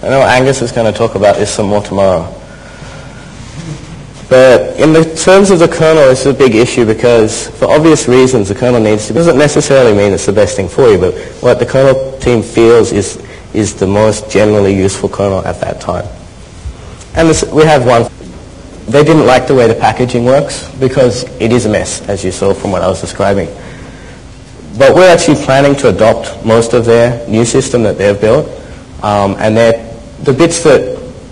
I know Angus is going to talk about this some more tomorrow. But in the terms of the kernel, it's a big issue because, for obvious reasons, the kernel needs to. It doesn't necessarily mean it's the best thing for you, but what the kernel team feels is the most generally useful kernel at that time. And we have one. They didn't like the way the packaging works because it is a mess, as you saw from what I was describing. But we're actually planning to adopt most of their new system that they've built, and the bits that